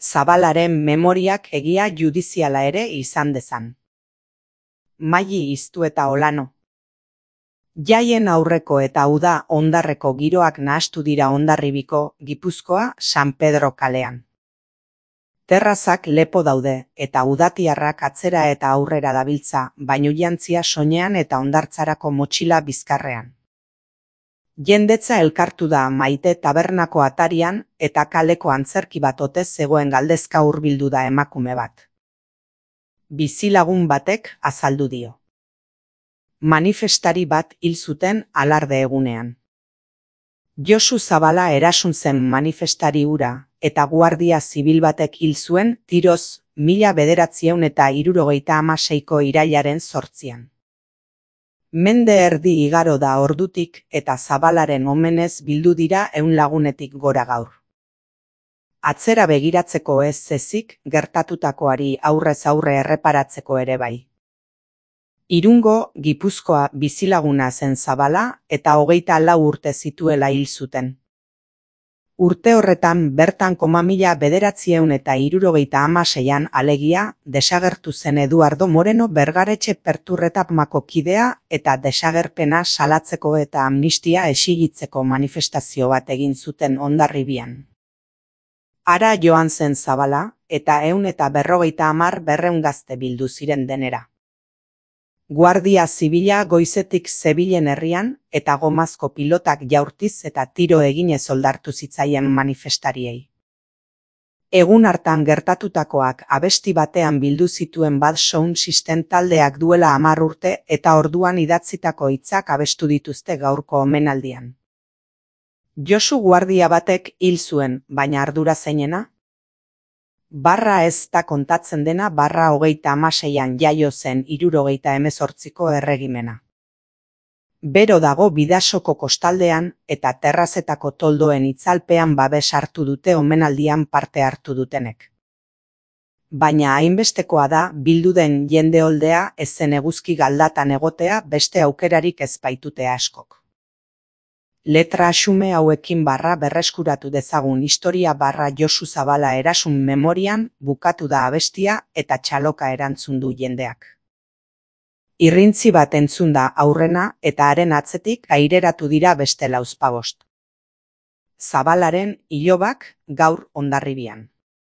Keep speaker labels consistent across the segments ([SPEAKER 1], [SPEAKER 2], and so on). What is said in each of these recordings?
[SPEAKER 1] Zabalaren memoriak egia judiziala ere izan dezan. Maili Iztu eta Olano. Jaien aurreko eta uda hondarreko giroak nahastu dira Hondarribiko, Gipuzkoa, San Pedro kalean. Terrazak lepo daude, eta udatiarrak atzera eta aurrera dabiltza, bainujantzia soinean eta hondartzarako motxila bizkarrean. Jendetza elkartu da Maite tabernako atarian, eta kaleko antzerki bat ote zegoen galdezka hurbildu da emakume bat. Bizilagun batek azaldu dio. Manifestari bat hil zuten alarde egunean. Josu Zabala erasun zen manifestari hura, eta guardia zibil batek hil zuen tiroz 1976ko irailaren 8. Mende erdi igaro da ordutik eta Zabalaren omenez bildu dira 100 lagunetik gora gaur. Atzera begiratzeko ez ezik, gertatutakoari aurrez aurre erreparatzeko ere bai. Irungo, Gipuzkoa bizilaguna zen Zabala eta 24 urte zituela hil zuten. Urte horretan bertan 1976an alegia desagertu zen Eduardo Moreno Bergaretxe Perturretamako kidea eta desagerpena salatzeko eta amnistia exigitzeko manifestazio bat egin zuten Hondarribian. Hara joan zen Zabala eta 150 berrehun gazte bildu ziren denera. Guardia Zibila goizetik zebilen herrian eta gomazko pilotak jaurtiz eta tiro eginez oldartu zitzaien manifestariei. Egun hartan gertatutakoak abesti batean bildu zituen Bad Sound System taldeak duela 10 urte eta orduan idatzitako hitzak abestu dituzte gaurko omenaldian. Josu guardia batek hil zuen, baina ardura zeinena? Barra ez da kontatzen dena barra 36an jaio zen 78ko erregimena. Bero dago Bidasoko kostaldean eta terrazetako toldoen itzalpean babes hartu dute omenaldian parte hartu dutenek. Baina hainbestekoa da bildu den jendeoldea ez zen eguzki galdatan egotea beste aukerarik ez baitute askok. Letra xume hauekin barra berreskuratu dezagun historia barra Josu Zabala erasun memorian bukatu da abestia eta txaloka erantzun du jendeak. Irrintzi bat entzun da aurrena eta haren atzetik aireratu dira beste 45. Zabalaren ilobak gaur Hondarribian.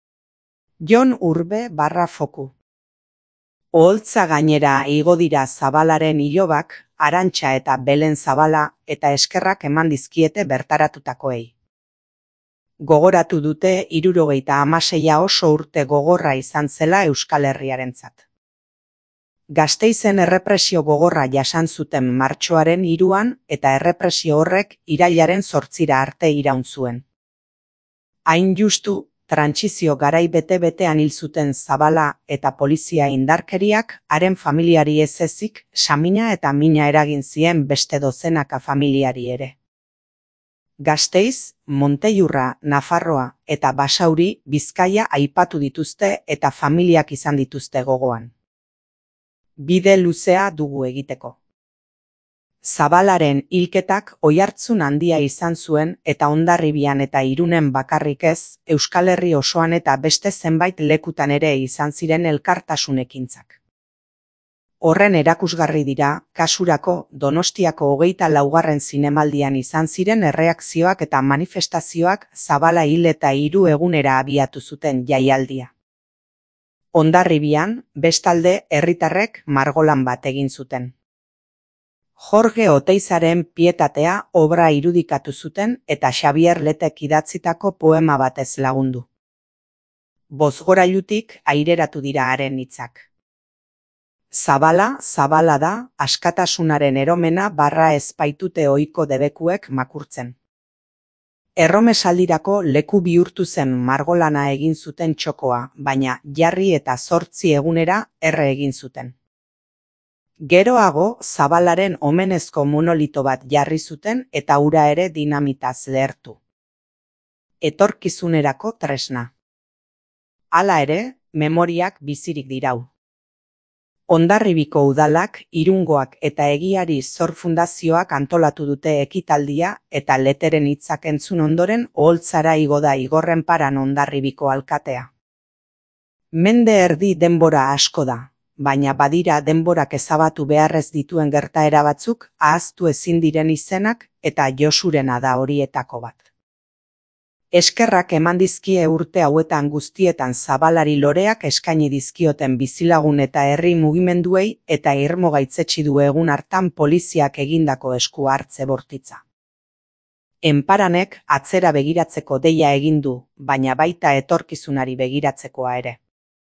[SPEAKER 1] Jon Urbe barra Foku. Oholtza gainera igo dira Zabalaren ilobak, Arantxa eta Belen Zabala eta eskerrak eman dizkiete bertaratutakoei. Gogoratu dute 76a oso urte gogorra izan zela Euskal Herriarentzat. Gasteizen errepresio gogorra jasan zuten martxoaren 3an eta errepresio horrek irailaren 8 arte iraun zuen. Hain justu, trantsizio garai bete-betean hil zuten Zabala eta polizia indarkeriak haren familiari ez ezik samina eta mina eragin zien beste dozenaka familiari ere. Gasteiz, Montellurra, Nafarroa eta Basauri Bizkaia aipatu dituzte eta familiak izan dituzte gogoan. Bide luzea dugu egiteko. Zabalaren hilketak oihartzun handia izan zuen eta Hondarribian eta Irunen bakarrik ez, Euskal Herri osoan eta beste zenbait lekutan ere izan ziren elkartasun ekintzak. Horren erakusgarri dira, kasurako Donostiako 24. zinemaldian izan ziren erreakzioak eta manifestazioak Zabala hil eta 3 egunera abiatu zuten jaialdia. Hondarribian, bestalde, herritarrek margolan bat egin zuten. Jorge Oteizaren Pietatea obra irudikatu zuten eta Xabier Letek idatzitako poema batez lagundu. Bozgorailutik aireratu dira haren hitzak. Zabala, Zabala da, askatasunaren eromena barra ez baitute ohiko debekuek makurtzen. Erromesaldirako leku bihurtu zen margolana egin zuten txokoa, baina jarri eta 8 egunera erre egin zuten. Geroago, Zabalaren omenezko monolito bat jarri zuten eta ura ere dinamitaz lehertu. Etorkizunerako tresna. Hala ere, memoriak bizirik dirau. Hondarribiko udalak, Irungoak eta Egiari Zor Fundazioak antolatu dute ekitaldia eta Leteren hitzak entzun ondoren oholtzara igo da Igorren Paran Hondarribiko alkatea. Mende erdi denbora asko da, baina badira denborak ezabatu beharrez dituen gertaera batzuk ahaztu ezin diren izenak eta Josurena da horietako bat. Eskerrak eman dizkie urte hauetan guztietan Zabalari loreak eskaini dizkioten bizilagun eta herri mugimenduei eta irmo gaitzetsi du egun hartan poliziak egindako esku hartze bortitza. Enparanek atzera begiratzeko deia egin du, baina baita etorkizunari begiratzekoa ere.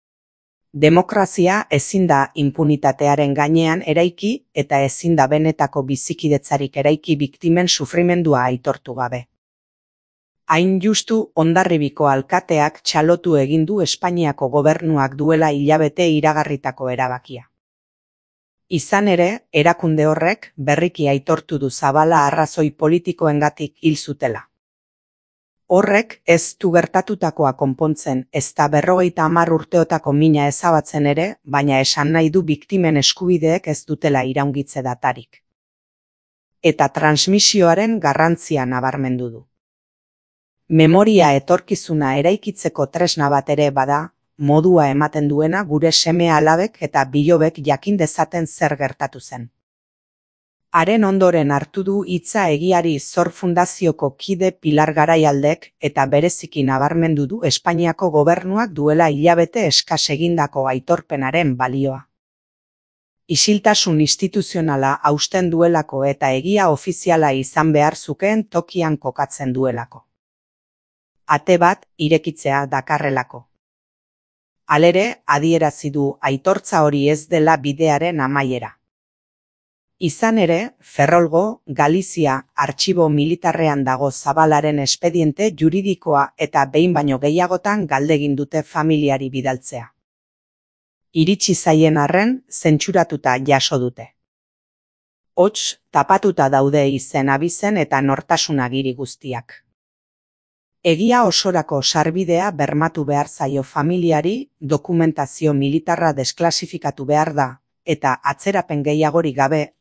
[SPEAKER 1] Demokrazia ezin da inpunitatearen gainean eraiki eta ezin da benetako bizikidetzarik eraiki biktimen sufrimendua aitortu gabe. Hain justu Hondarribiko alkateak txalotu egin du Espainiako gobernuak duela hilabete iragarritako erabakia. Izan ere, erakunde horrek berriki aitortu du Zabala arrazoi politikoengatik hil zutela. Horrek ez du gertatutakoa konpontzen, ezta 50 urteotako mina ezabatzen ere, baina esan nahi du biktimen eskubideek ez dutela iraungitze datarik. Eta transmisioaren garrantzia nabarmendu du. Memoria etorkizuna eraikitzeko tresna bat ere bada, modua ematen duena gure seme-alabek eta bilobek jakin dezaten zer gertatu zen. Haren ondoren hartu du hitza Egiari Zor Fundazioko kide Pilar Garaialdek eta bereziki nabarmendu du Espainiako gobernuak duela hilabete eskas egindako aitorpenaren balioa. Isiltasun instituzionala hausten duelako eta egia ofiziala izan behar zukeen tokian kokatzen duelako. Ate bat irekitzea dakarrelako. Halere, adierazi du aitortza hori ez dela bidearen amaiera. Izan ere, Ferrolgo, Galizia, artxibo militarrean dago Zabalaren espediente juridikoa eta behin baino gehiagotan galdegin dute familiari bidaltzea. Iritsi zaien arren, zentsuratuta jaso dute. Hots, tapatuta daude izen abizen eta nortasunagiri guztiak. Egia osorako sarbidea bermatu behar zaio familiari, dokumentazio militarra desklasifikatu behar da, eta atzerapen gehiagori gabe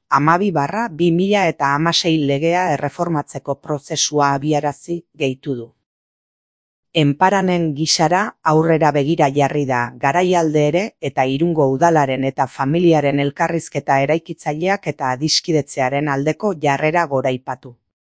[SPEAKER 1] 12/2016 legea erreformatzeko prozesua abiarazi gehitu du. Enparanen gisara aurrera begira jarri da Garaialde ere eta Irungo udalaren eta familiaren elkarrizketa eraikitzaileak eta adiskidetzearen aldeko jarrera goraipatu.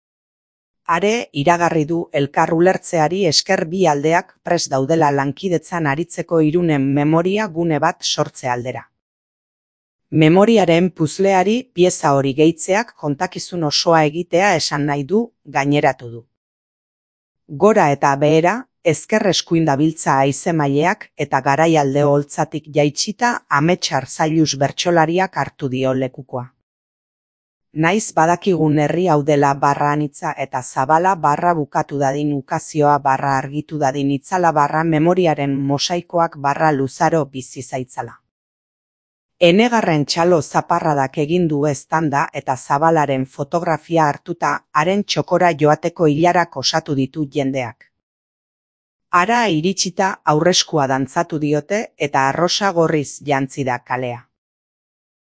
[SPEAKER 1] Are iragarri du elkar ulertzeari esker bi aldeak prest daudela lankidetzan aritzeko Irunen memoria gune bat sortze aldera. Memoriaren puzleari pieza hori gehitzeak kontakizun osoa egitea esan nahi du, gaineratu du. Gora eta behera, ezker eskuin dabiltza haizemaileak eta Garaialde oholtzatik jaitsita Ametsar Zailuz bertsolariak hartu dio lekukoa. Naiz badakigun herri hau dela barra anitza eta Zabala barra bukatu dadin ukazioa barra argitu dadin itzala barra memoriaren mosaikoak barra luzaro bizi zaitzala. Enegarren txalo zaparradak egin du eztanda eta Zabalaren fotografia hartuta haren txokora joateko ilarak osatu ditu jendeak. Hara iritsita aurreskua dantzatu diote eta arrosa gorriz jantzi da kalea.